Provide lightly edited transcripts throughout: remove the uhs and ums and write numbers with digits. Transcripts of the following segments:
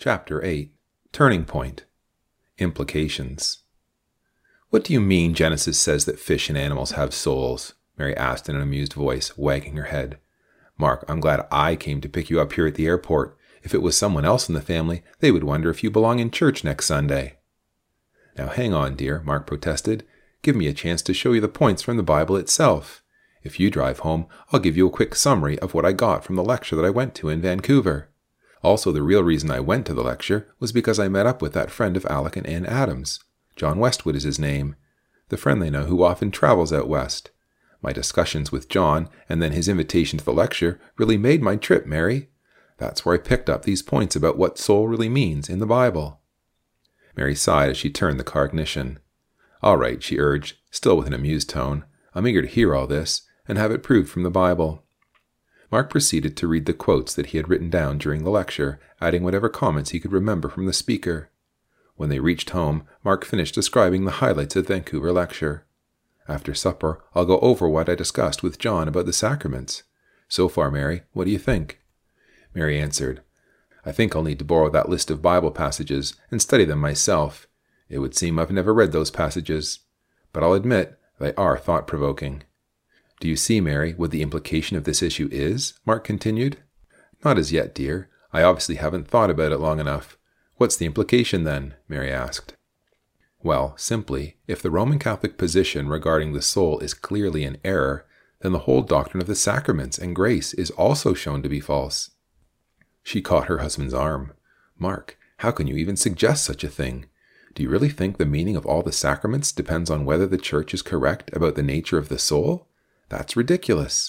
Chapter 8. Turning Point. Implications. "What do you mean Genesis says that fish and animals have souls?" Mary asked in an amused voice, wagging her head. "Mark, I'm glad I came to pick you up here at the airport. If it was someone else in the family, they would wonder if you belong in church next Sunday." "Now hang on, dear," Mark protested. "Give me a chance to show you the points from the Bible itself. If you drive home, I'll give you a quick summary of what I got from the lecture that I went to in Vancouver. Also, the real reason I went to the lecture was because I met up with that friend of Alec and Ann Adams. John Westwood is his name. The friend they know who often travels out west. My discussions with John, and then his invitation to the lecture, really made my trip, Mary. That's where I picked up these points about what soul really means in the Bible." Mary sighed as she turned the car ignition. "All right," she urged, still with an amused tone. "I'm eager to hear all this, and have it proved from the Bible." Mark proceeded to read the quotes that he had written down during the lecture, adding whatever comments he could remember from the speaker. When they reached home, Mark finished describing the highlights of the Vancouver lecture. "After supper, I'll go over what I discussed with John about the sacraments. So far, Mary, what do you think?" Mary answered, "I think I'll need to borrow that list of Bible passages and study them myself. It would seem I've never read those passages. But I'll admit they are thought-provoking." "Do you see, Mary, what the implication of this issue is?" Mark continued. "Not as yet, dear. I obviously haven't thought about it long enough. What's the implication then?" Mary asked. "Well, simply, if the Roman Catholic position regarding the soul is clearly in error, then the whole doctrine of the sacraments and grace is also shown to be false." She caught her husband's arm. "Mark, how can you even suggest such a thing? Do you really think the meaning of all the sacraments depends on whether the Church is correct about the nature of the soul? That's ridiculous."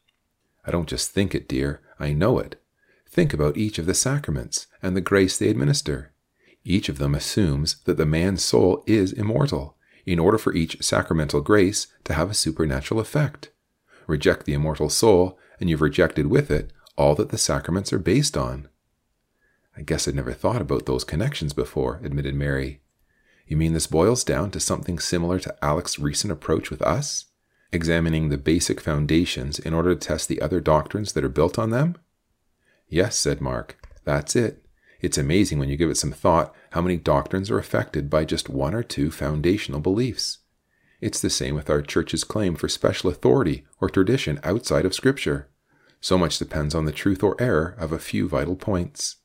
"I don't just think it, dear. I know it. Think about each of the sacraments and the grace they administer. Each of them assumes that the man's soul is immortal, in order for each sacramental grace to have a supernatural effect. Reject the immortal soul, and you've rejected with it all that the sacraments are based on." "I guess I'd never thought about those connections before," admitted Mary. "You mean this boils down to something similar to Alec's recent approach with us? Examining the basic foundations in order to test the other doctrines that are built on them?" "Yes," said Mark. "That's it. It's amazing when you give it some thought how many doctrines are affected by just one or two foundational beliefs. It's the same with our Church's claim for special authority or tradition outside of Scripture. So much depends on the truth or error of a few vital points."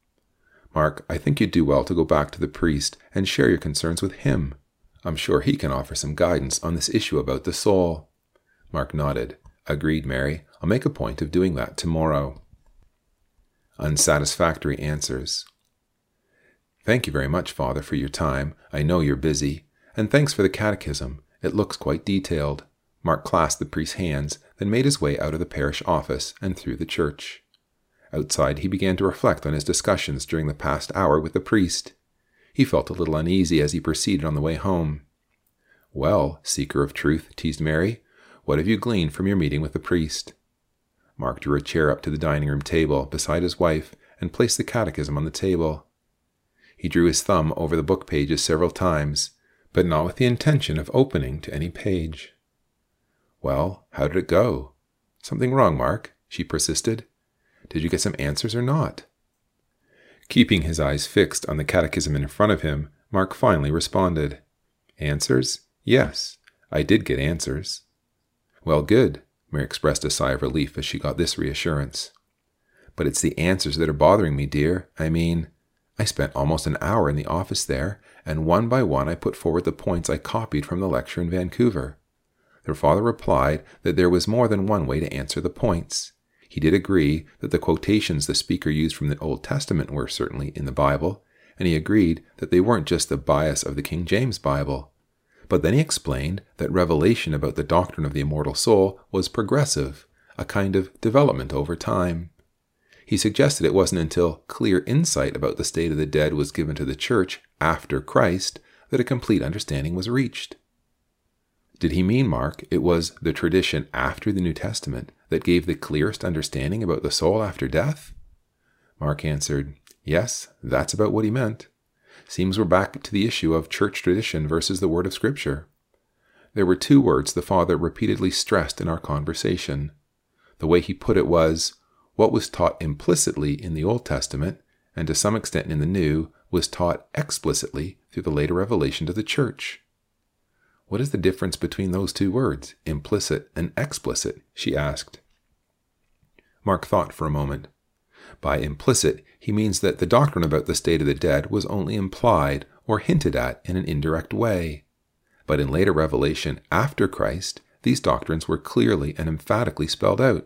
"Mark, I think you'd do well to go back to the priest and share your concerns with him. I'm sure he can offer some guidance on this issue about the soul." Mark nodded. "Agreed, Mary. I'll make a point of doing that tomorrow." Unsatisfactory answers. "Thank you very much, Father, for your time. I know you're busy. And thanks for the catechism. It looks quite detailed." Mark clasped the priest's hands, then made his way out of the parish office and through the church. Outside, he began to reflect on his discussions during the past hour with the priest. He felt a little uneasy as he proceeded on the way home. "Well, seeker of truth," teased Mary, "what have you gleaned from your meeting with the priest?" Mark drew a chair up to the dining-room table beside his wife and placed the catechism on the table. He drew his thumb over the book pages several times, but not with the intention of opening to any page. "Well, how did it go?" "Something wrong, Mark?" she persisted. "Did you get some answers or not?" Keeping his eyes fixed on the catechism in front of him, Mark finally responded. "Answers? Yes, I did get answers." "Well, good." Mary expressed a sigh of relief as she got this reassurance. "But it's the answers that are bothering me, dear. I spent almost an hour in the office there, and one by one I put forward the points I copied from the lecture in Vancouver. Their father replied that there was more than one way to answer the points. He did agree that the quotations the speaker used from the Old Testament were certainly in the Bible, and he agreed that they weren't just the bias of the King James Bible. But then he explained that revelation about the doctrine of the immortal soul was progressive, a kind of development over time. He suggested it wasn't until clear insight about the state of the dead was given to the Church after Christ that a complete understanding was reached. Did he mean, Mark, it was the tradition after the New Testament that gave the clearest understanding about the soul after death? Mark answered, "Yes, that's about what he meant. Seems we're back to the issue of church tradition versus the word of Scripture." There were two words the father repeatedly stressed in our conversation. The way he put it was, what was taught implicitly in the Old Testament and to some extent in the New, was taught explicitly through the later revelation to the church. What is the difference between those two words, implicit and explicit? She asked. Mark thought for a moment. By implicit, he means that the doctrine about the state of the dead was only implied or hinted at in an indirect way. But in later revelation after Christ, these doctrines were clearly and emphatically spelled out.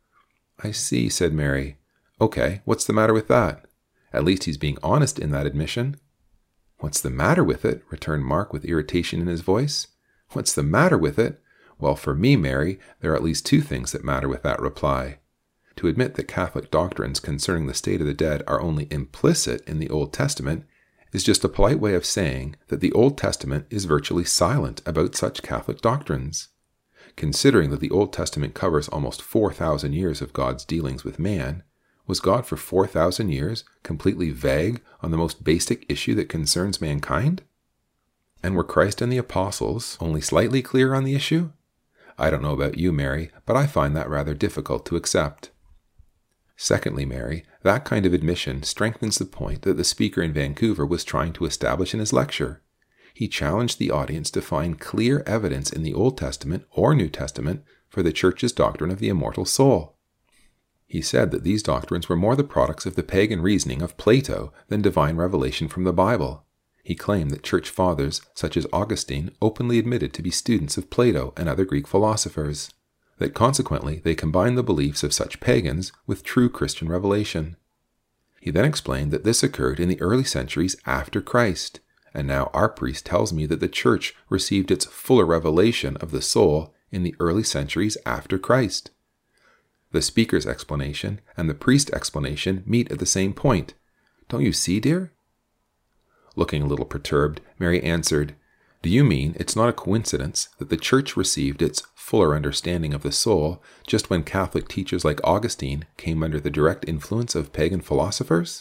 I see, said Mary. Okay, what's the matter with that? At least he's being honest in that admission. What's the matter with it? Returned Mark with irritation in his voice. What's the matter with it? Well, for me, Mary, there are at least two things that matter with that reply. To admit that Catholic doctrines concerning the state of the dead are only implicit in the Old Testament is just a polite way of saying that the Old Testament is virtually silent about such Catholic doctrines. Considering that the Old Testament covers almost 4,000 years of God's dealings with man, was God for 4,000 years completely vague on the most basic issue that concerns mankind? And were Christ and the apostles only slightly clear on the issue? I don't know about you, Mary, but I find that rather difficult to accept. Secondly, Mary, that kind of admission strengthens the point that the speaker in Vancouver was trying to establish in his lecture. He challenged the audience to find clear evidence in the Old Testament or New Testament for the Church's doctrine of the immortal soul. He said that these doctrines were more the products of the pagan reasoning of Plato than divine revelation from the Bible. He claimed that Church fathers such as Augustine openly admitted to be students of Plato and other Greek philosophers, that consequently they combined the beliefs of such pagans with true Christian revelation. He then explained that this occurred in the early centuries after Christ, and now our priest tells me that the Church received its fuller revelation of the soul in the early centuries after Christ. The speaker's explanation and the priest's explanation meet at the same point. Don't you see, dear? Looking a little perturbed, Mary answered, Do you mean it's not a coincidence that the Church received its fuller understanding of the soul just when Catholic teachers like Augustine came under the direct influence of pagan philosophers?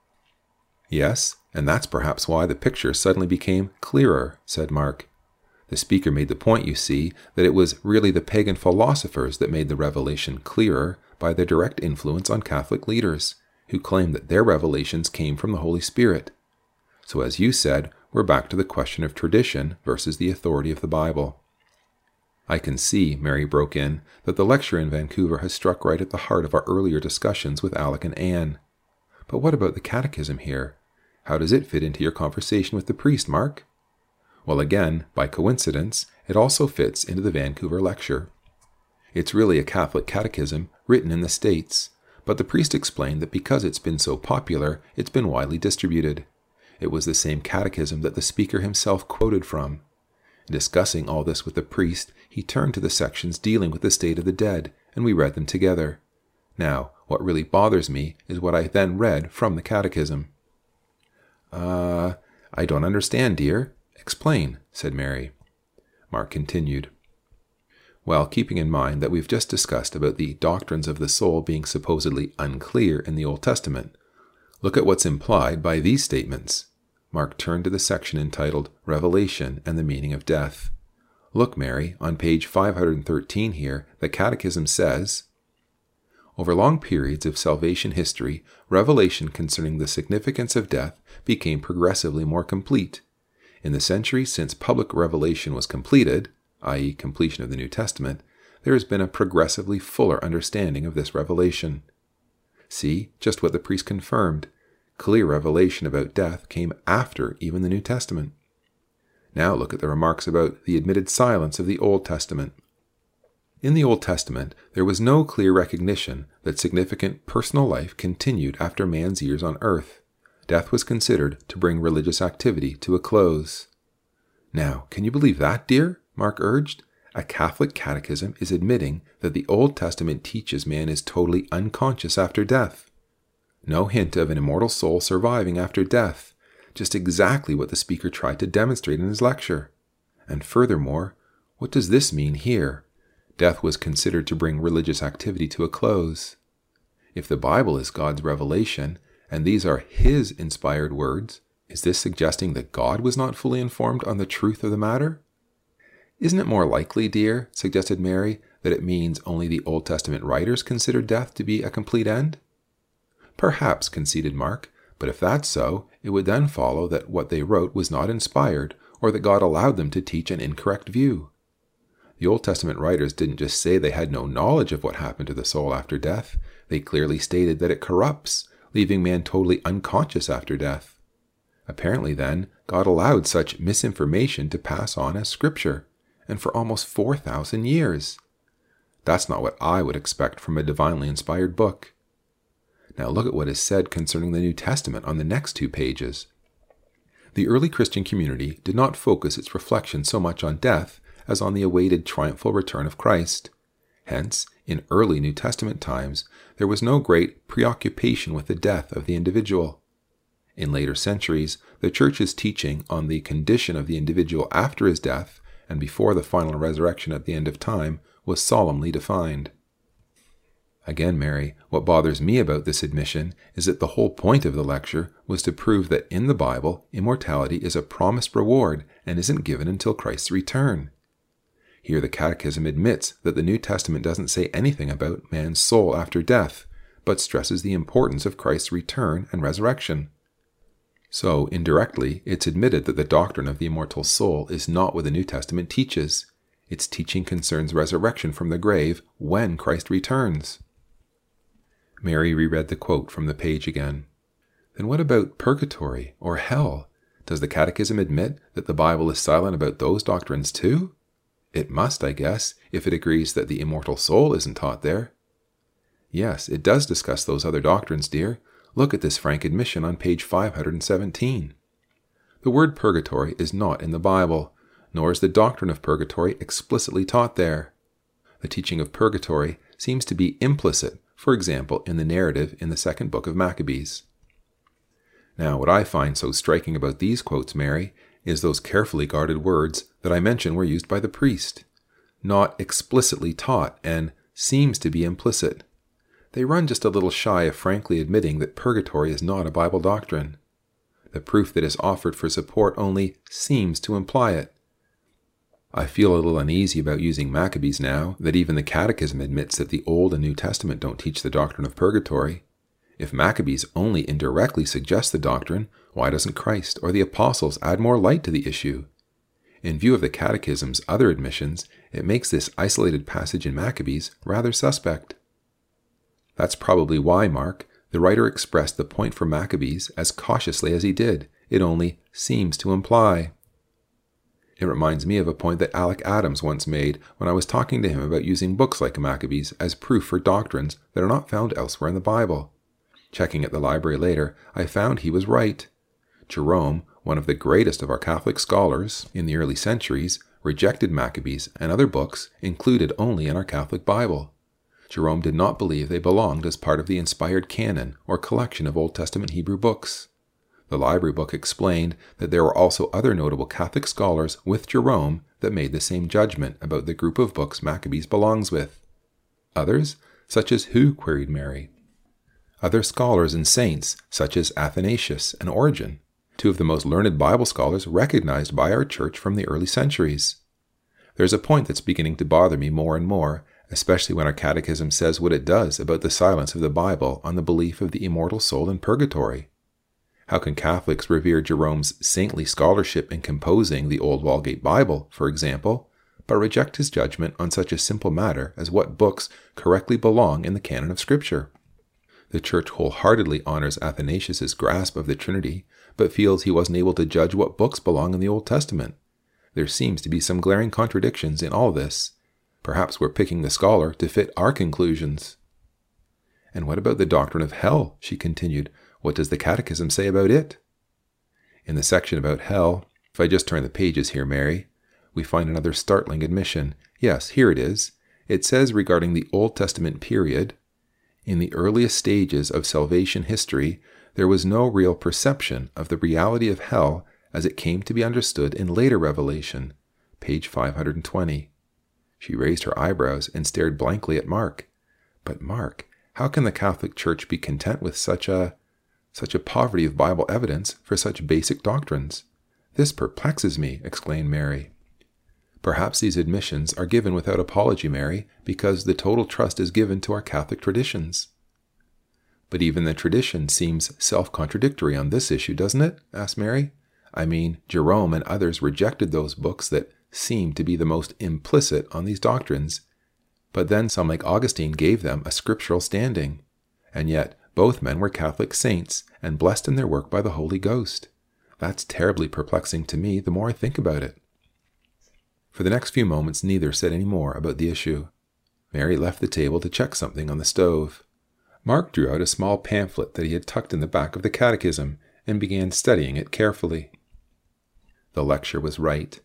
Yes, and that's perhaps why the picture suddenly became clearer, said Mark. The speaker made the point, you see, that it was really the pagan philosophers that made the revelation clearer by their direct influence on Catholic leaders, who claimed that their revelations came from the Holy Spirit. So as you said, we're back to the question of tradition versus the authority of the Bible. I can see, Mary broke in, that the lecture in Vancouver has struck right at the heart of our earlier discussions with Alec and Anne. But what about the catechism here? How does it fit into your conversation with the priest, Mark? Well, again, by coincidence, it also fits into the Vancouver lecture. It's really a Catholic catechism written in the States, but the priest explained that because it's been so popular, it's been widely distributed. It was the same catechism that the speaker himself quoted from. In discussing all this with the priest, he turned to the sections dealing with the state of the dead, and we read them together. Now, what really bothers me is what I then read from the catechism. I don't understand, dear. Explain, said Mary. Mark continued. Well, keeping in mind that we've just discussed about the doctrines of the soul being supposedly unclear in the Old Testament, look at what's implied by these statements. Mark turned to the section entitled Revelation and the Meaning of Death. Look, Mary, on page 513 here, the Catechism says, Over long periods of salvation history, revelation concerning the significance of death became progressively more complete. In the centuries since public revelation was completed, i.e., completion of the New Testament, there has been a progressively fuller understanding of this revelation. See, just what the priest confirmed. Clear revelation about death came after even the New Testament. Now look at the remarks about the admitted silence of the Old Testament. In the Old Testament, there was no clear recognition that significant personal life continued after man's years on earth. Death was considered to bring religious activity to a close. Now, can you believe that, dear? Mark urged. A Catholic catechism is admitting that the Old Testament teaches man is totally unconscious after death. No hint of an immortal soul surviving after death, just exactly what the speaker tried to demonstrate in his lecture. And furthermore, what does this mean here? Death was considered to bring religious activity to a close. If the Bible is God's revelation, and these are His inspired words, is this suggesting that God was not fully informed on the truth of the matter? Isn't it more likely, dear, suggested Mary, that it means only the Old Testament writers considered death to be a complete end? Perhaps, conceded Mark, But if that's so, it would then follow that what they wrote was not inspired, or that God allowed them to teach an incorrect view. The Old Testament writers didn't just say they had no knowledge of what happened to the soul after death. They clearly stated that it corrupts, leaving man totally unconscious after death. Apparently then, God allowed such misinformation to pass on as scripture, and for almost 4,000 years. That's not what I would expect from a divinely inspired book. Now look at what is said concerning the New Testament on the next 2 pages. The early Christian community did not focus its reflection so much on death as on the awaited triumphal return of Christ. Hence, in early New Testament times, there was no great preoccupation with the death of the individual. In later centuries, the Church's teaching on the condition of the individual after his death and before the final resurrection at the end of time was solemnly defined. Again, Mary, what bothers me about this admission is that the whole point of the lecture was to prove that in the Bible, immortality is a promised reward and isn't given until Christ's return. Here the Catechism admits that the New Testament doesn't say anything about man's soul after death, but stresses the importance of Christ's return and resurrection. So, indirectly, it's admitted that the doctrine of the immortal soul is not what the New Testament teaches. Its teaching concerns resurrection from the grave when Christ returns. Mary reread the quote from the page again. Then what about purgatory or hell? Does the Catechism admit that the Bible is silent about those doctrines too? It must, I guess, if it agrees that the immortal soul isn't taught there. Yes, it does discuss those other doctrines, dear. Look at this frank admission on page 517. The word purgatory is not in the Bible, nor is the doctrine of purgatory explicitly taught there. The teaching of purgatory seems to be implicit, for example, in the narrative in the 2nd book of Maccabees. Now, what I find so striking about these quotes, Mary, is those carefully guarded words that I mentioned were used by the priest. Not explicitly taught and seems to be implicit. They run just a little shy of frankly admitting that purgatory is not a Bible doctrine. The proof that is offered for support only seems to imply it. I feel a little uneasy about using Maccabees now that even the Catechism admits that the Old and New Testament don't teach the doctrine of purgatory. If Maccabees only indirectly suggests the doctrine, why doesn't Christ or the apostles add more light to the issue? In view of the Catechism's other admissions, it makes this isolated passage in Maccabees rather suspect. That's probably why, Mark, the writer expressed the point for Maccabees as cautiously as he did. It only seems to imply. It reminds me of a point that Alec Adams once made when I was talking to him about using books like Maccabees as proof for doctrines that are not found elsewhere in the Bible. Checking at the library later, I found he was right. Jerome, one of the greatest of our Catholic scholars in the early centuries, rejected Maccabees and other books included only in our Catholic Bible. Jerome did not believe they belonged as part of the inspired canon or collection of Old Testament Hebrew books. The library book explained that there were also other notable Catholic scholars with Jerome that made the same judgment about the group of books Maccabees belongs with. Others? Such as who? Queried Mary. Other scholars and saints, such as Athanasius and Origen, 2 of the most learned Bible scholars recognized by our church from the early centuries. There's a point that's beginning to bother me more and more, especially when our Catechism says what it does about the silence of the Bible on the belief of the immortal soul in purgatory. How can Catholics revere Jerome's saintly scholarship in composing the Old Vulgate Bible, for example, but reject his judgment on such a simple matter as what books correctly belong in the canon of Scripture? The Church wholeheartedly honors Athanasius' grasp of the Trinity, but feels he wasn't able to judge what books belong in the Old Testament. There seems to be some glaring contradictions in all this. Perhaps we're picking the scholar to fit our conclusions. And what about the doctrine of hell? She continued. What does the Catechism say about it? In the section about hell, if I just turn the pages here, Mary, we find another startling admission. Yes, here it is. It says regarding the Old Testament period, in the earliest stages of salvation history, there was no real perception of the reality of hell as it came to be understood in later revelation. Page 520. She raised her eyebrows and stared blankly at Mark. But Mark, how can the Catholic Church be content with such a poverty of Bible evidence for such basic doctrines? This perplexes me, exclaimed Mary. Perhaps these admissions are given without apology, Mary, because the total trust is given to our Catholic traditions. But even the tradition seems self-contradictory on this issue, doesn't it? Asked Mary. I mean, Jerome and others rejected those books that seem to be the most implicit on these doctrines. But then some like Augustine gave them a scriptural standing. And yet, both men were Catholic saints and blessed in their work by the Holy Ghost. That's terribly perplexing to me the more I think about it. For the next few moments, neither said any more about the issue. Mary left the table to check something on the stove. Mark drew out a small pamphlet that he had tucked in the back of the catechism and began studying it carefully. The lecture was right.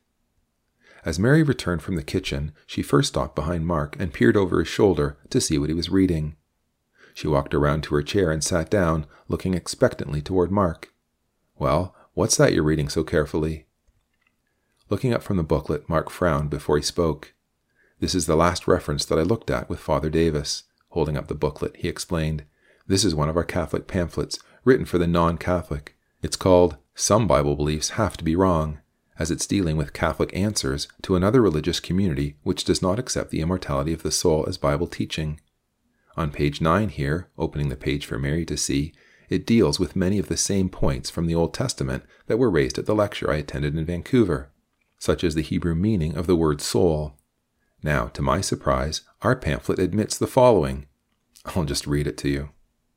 As Mary returned from the kitchen, she first stopped behind Mark and peered over his shoulder to see what he was reading. She walked around to her chair and sat down, looking expectantly toward Mark. Well, what's that you're reading so carefully? Looking up from the booklet, Mark frowned before he spoke. This is the last reference that I looked at with Father Davis. Holding up the booklet, he explained, "This is one of our Catholic pamphlets, written for the non-Catholic. It's called Some Bible Beliefs Have to Be Wrong, as it's dealing with Catholic answers to another religious community which does not accept the immortality of the soul as Bible teaching. On page 9 here, opening the page for Mary to see, it deals with many of the same points from the Old Testament that were raised at the lecture I attended in Vancouver, such as the Hebrew meaning of the word soul. Now, to my surprise, our pamphlet admits the following. I'll just read it to you.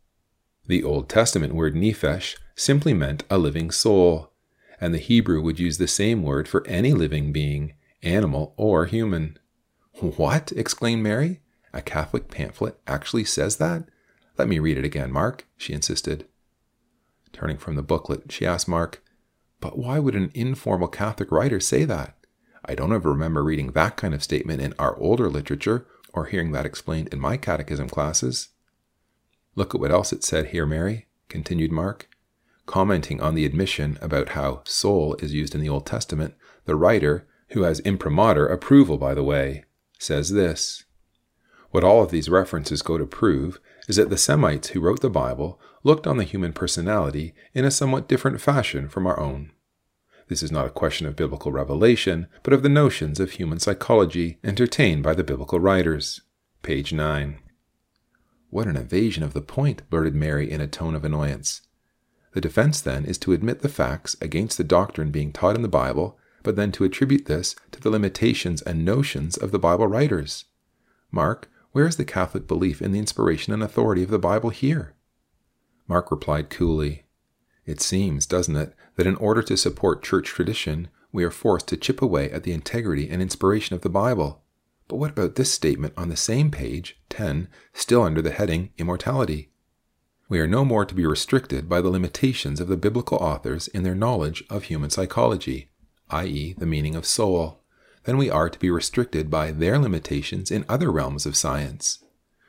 The Old Testament word nephesh simply meant a living soul, and the Hebrew would use the same word for any living being, animal or human." "What?" exclaimed Mary. "A Catholic pamphlet actually says that? Let me read it again, Mark," she insisted. Turning from the booklet, she asked Mark, "But why would an informal Catholic writer say that? I don't ever remember reading that kind of statement in our older literature or hearing that explained in my catechism classes." "Look at what else it said here, Mary," continued Mark. Commenting on the admission about how soul is used in the Old Testament, the writer, who has imprimatur approval by the way, says this: "What all of these references go to prove is that the Semites who wrote the Bible looked on the human personality in a somewhat different fashion from our own. This is not a question of biblical revelation, but of the notions of human psychology entertained by the biblical writers." Page 9. "What an evasion of the point," blurted Mary in a tone of annoyance. "The defense, then, is to admit the facts against the doctrine being taught in the Bible, but then to attribute this to the limitations and notions of the Bible writers. Mark, where is the Catholic belief in the inspiration and authority of the Bible here?" Mark replied coolly, "It seems, doesn't it, that in order to support church tradition, we are forced to chip away at the integrity and inspiration of the Bible. But what about this statement on the same page, 10, still under the heading Immortality? We are no more to be restricted by the limitations of the biblical authors in their knowledge of human psychology, i.e., the meaning of soul, than we are to be restricted by their limitations in other realms of science.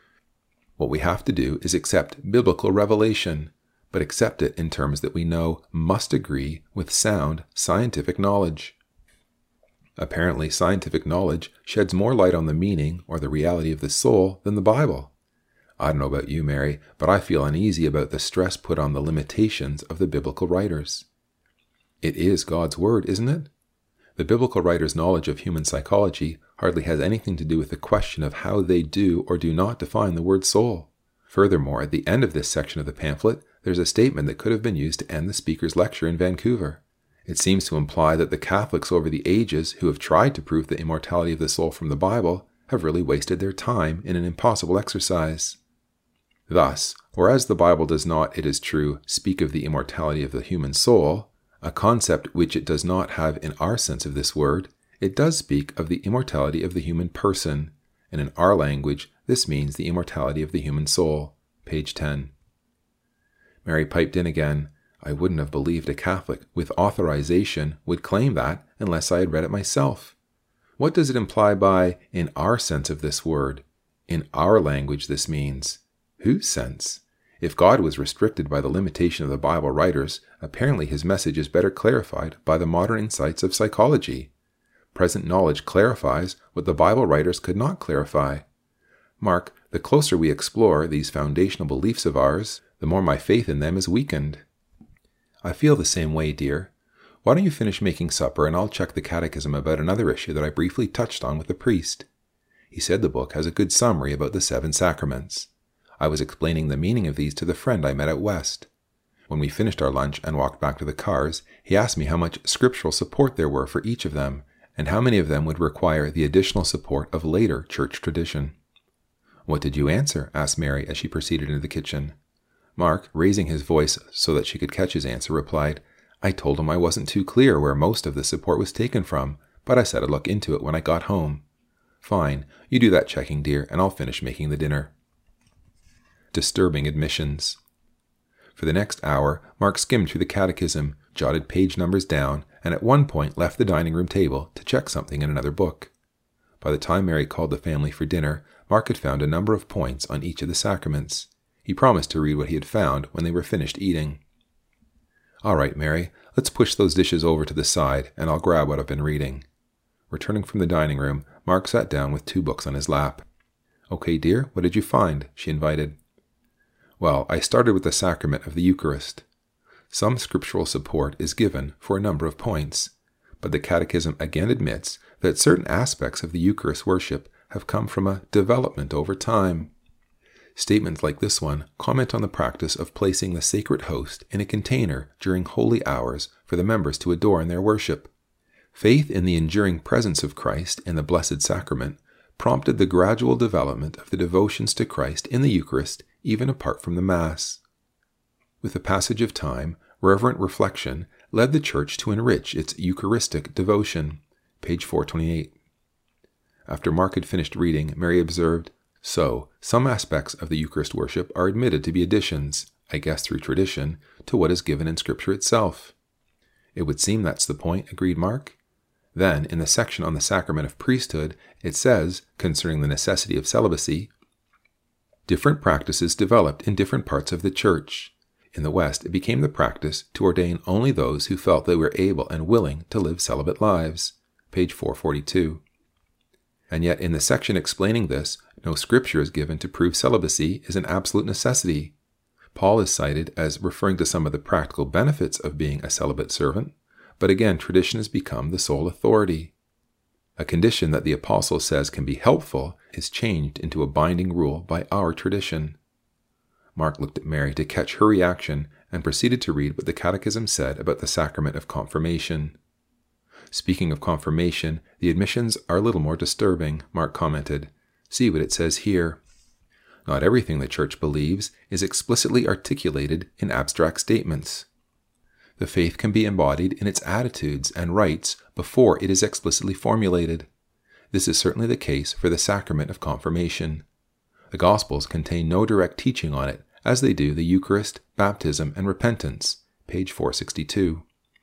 What we have to do is accept biblical revelation, but accept it in terms that we know must agree with sound scientific knowledge. Apparently, scientific knowledge sheds more light on the meaning or the reality of the soul than the Bible. I don't know about you, Mary, but I feel uneasy about the stress put on the limitations of the biblical writers. It is God's word, isn't it? The biblical writers' knowledge of human psychology hardly has anything to do with the question of how they do or do not define the word soul. Furthermore, at the end of this section of the pamphlet, there's a statement that could have been used to end the speaker's lecture in Vancouver. It seems to imply that the Catholics over the ages who have tried to prove the immortality of the soul from the Bible have really wasted their time in an impossible exercise. Thus, whereas the Bible does not, it is true, speak of the immortality of the human soul, a concept which it does not have in our sense of this word, it does speak of the immortality of the human person, and in our language, this means the immortality of the human soul. Page 10. Mary piped in again. I wouldn't have believed a Catholic with authorization would claim that unless I had read it myself. What does it imply by, in our sense of this word? In our language this means. Whose sense? If God was restricted by the limitation of the Bible writers, apparently his message is better clarified by the modern insights of psychology. Present knowledge clarifies what the Bible writers could not clarify. Mark, the closer we explore these foundational beliefs of ours, the more my faith in them is weakened. I feel the same way, dear. Why don't you finish making supper and I'll check the catechism about another issue that I briefly touched on with the priest. He said the book has a good summary about the 7 sacraments. I was explaining the meaning of these to the friend I met out west. When we finished our lunch and walked back to the cars, he asked me how much scriptural support there were for each of them, and how many of them would require the additional support of later church tradition. "What did you answer?" asked Mary as she proceeded into the kitchen. Mark, raising his voice so that she could catch his answer, replied, "I told him I wasn't too clear where most of the support was taken from, but I said I'd look into it when I got home." "Fine, you do that checking, dear, and I'll finish making the dinner." Disturbing admissions. For the next hour, Mark skimmed through the catechism, jotted page numbers down, and at one point left the dining room table to check something in another book. By the time Mary called the family for dinner, Mark had found a number of points on each of the sacraments. He promised to read what he had found when they were finished eating. "All right, Mary, let's push those dishes over to the side, and I'll grab what I've been reading." Returning from the dining room, Mark sat down with 2 books on his lap. "Okay, dear, what did you find?" she invited. "Well, I started with the sacrament of the Eucharist. Some scriptural support is given for a number of points, but the Catechism again admits that certain aspects of the Eucharist worship have come from a development over time. Statements like this one comment on the practice of placing the sacred host in a container during holy hours for the members to adore in their worship. Faith in the enduring presence of Christ in the Blessed Sacrament prompted the gradual development of the devotions to Christ in the Eucharist even apart from the Mass. With the passage of time, reverent reflection led the Church to enrich its Eucharistic devotion." Page 428. After Mark had finished reading, Mary observed, "So, some aspects of the Eucharist worship are admitted to be additions, I guess through tradition, to what is given in Scripture itself." "It would seem that's the point," agreed Mark. Then, in the section on the sacrament of priesthood, it says, concerning the necessity of celibacy, "Different practices developed in different parts of the Church. In the West, it became the practice to ordain only those who felt they were able and willing to live celibate lives." Page 442. And yet, in the section explaining this, no scripture is given to prove celibacy is an absolute necessity. Paul is cited as referring to some of the practical benefits of being a celibate servant, but again, tradition has become the sole authority. A condition that the apostle says can be helpful is changed into a binding rule by our tradition. Mark looked at Mary to catch her reaction and proceeded to read what the Catechism said about the sacrament of confirmation. "Speaking of confirmation, the admissions are a little more disturbing," Mark commented. "See what it says here. Not everything the Church believes is explicitly articulated in abstract statements. The faith can be embodied in its attitudes and rites before it is explicitly formulated. This is certainly the case for the sacrament of confirmation. The Gospels contain no direct teaching on it, as they do the Eucharist, baptism, and repentance." Page 462.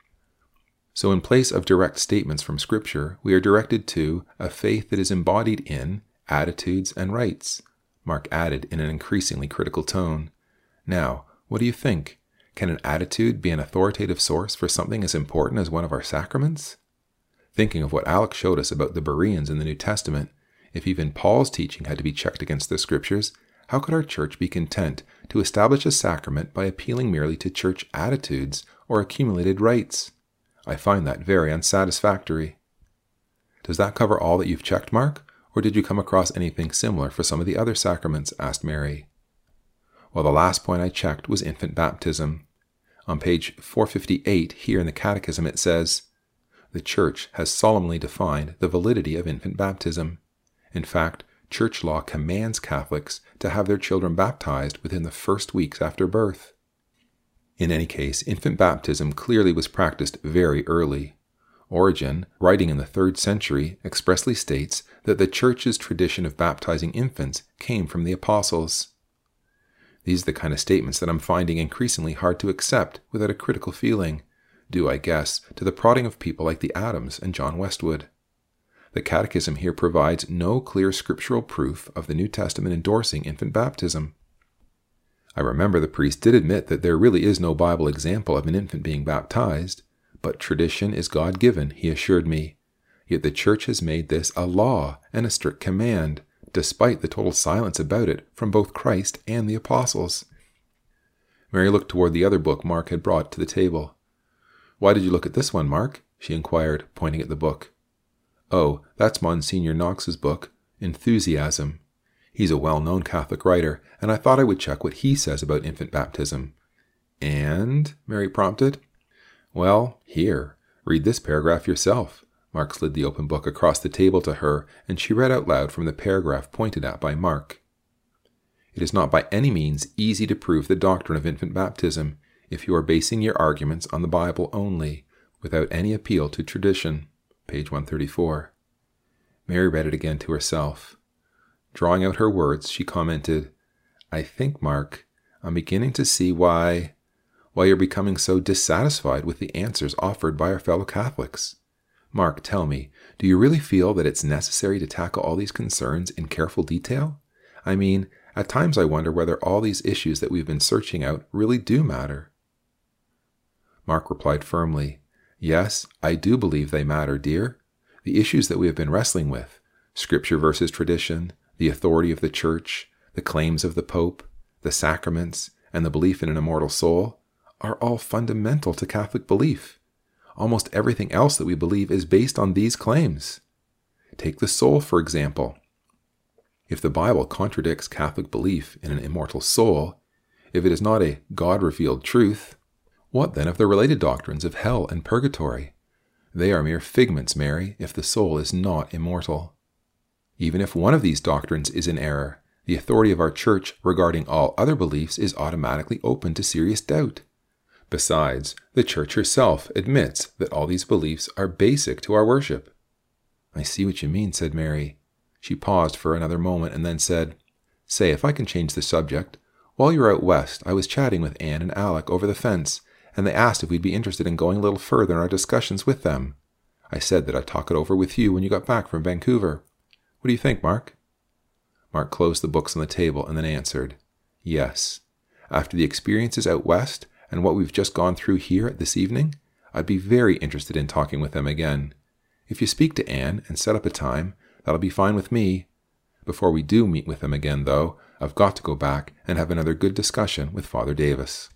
So in place of direct statements from Scripture, we are directed to a faith that is embodied in attitudes and rites, Mark added in an increasingly critical tone. "Now, what do you think? Can an attitude be an authoritative source for something as important as one of our sacraments?" Thinking of what Alex showed us about the Bereans in the New Testament, if even Paul's teaching had to be checked against the Scriptures, how could our Church be content to establish a sacrament by appealing merely to church attitudes or accumulated rites? I find that very unsatisfactory. "Does that cover all that you've checked, Mark, or did you come across anything similar for some of the other sacraments?" asked Mary. "Well, the last point I checked was infant baptism. On page 458 here in the Catechism it says, 'The Church has solemnly defined the validity of infant baptism. In fact, Church law commands Catholics to have their children baptized within the first weeks after birth.' In any case, infant baptism clearly was practiced very early. Origen, writing in the 3rd century, expressly states that the Church's tradition of baptizing infants came from the apostles. These are the kind of statements that I'm finding increasingly hard to accept without a critical feeling, due, I guess, to the prodding of people like the Adams and John Westwood. The Catechism here provides no clear scriptural proof of the New Testament endorsing infant baptism. I remember the priest did admit that there really is no Bible example of an infant being baptized, but tradition is God-given, he assured me. Yet the Church has made this a law and a strict command, despite the total silence about it from both Christ and the apostles." Mary looked toward the other book Mark had brought to the table. "Why did you look at this one, Mark?" she inquired, pointing at the book. "Oh, that's Monsignor Knox's book, Enthusiasm. He's a well-known Catholic writer, and I thought I would check what he says about infant baptism." "And?" Mary prompted. "Well, here, read this paragraph yourself." Mark slid the open book across the table to her, and she read out loud from the paragraph pointed at by Mark. "It is not by any means easy to prove the doctrine of infant baptism if you are basing your arguments on the Bible only, without any appeal to tradition." Page 134. Mary read it again to herself. Drawing out her words, she commented, "I think, Mark, I'm beginning to see why you're becoming so dissatisfied with the answers offered by our fellow Catholics. Mark, tell me, do you really feel that it's necessary to tackle all these concerns in careful detail? I mean, at times I wonder whether all these issues that we've been searching out really do matter." Mark replied firmly, "Yes, I do believe they matter, dear. The issues that we have been wrestling with, Scripture versus tradition, the authority of the Church, the claims of the Pope, the sacraments, and the belief in an immortal soul, are all fundamental to Catholic belief. Almost everything else that we believe is based on these claims. Take the soul, for example. If the Bible contradicts Catholic belief in an immortal soul, if it is not a God-revealed truth, what then of the related doctrines of hell and purgatory? They are mere figments, Mary, if the soul is not immortal. Even if one of these doctrines is in error, the authority of our Church regarding all other beliefs is automatically open to serious doubt. Besides, the Church herself admits that all these beliefs are basic to our worship." "I see what you mean," said Mary. She paused for another moment and then said, "Say, if I can change the subject, while you were out west, I was chatting with Anne and Alec over the fence, and they asked if we'd be interested in going a little further in our discussions with them. I said that I'd talk it over with you when you got back from Vancouver. What do you think, Mark?" Mark closed the books on the table and then answered, "Yes. After the experiences out west and what we've just gone through here this evening, I'd be very interested in talking with them again. If you speak to Anne and set up a time, that'll be fine with me. Before we do meet with them again, though, I've got to go back and have another good discussion with Father Davis."